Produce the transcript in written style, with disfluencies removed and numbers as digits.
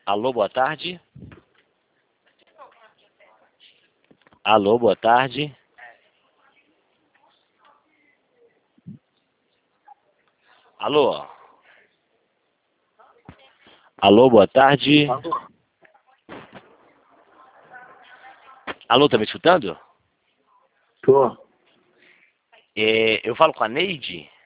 Alô, boa tarde. Alô, boa tarde. Alô. Alô, boa tarde. Alô, tá me escutando? Tô. Eu falo com a Neide?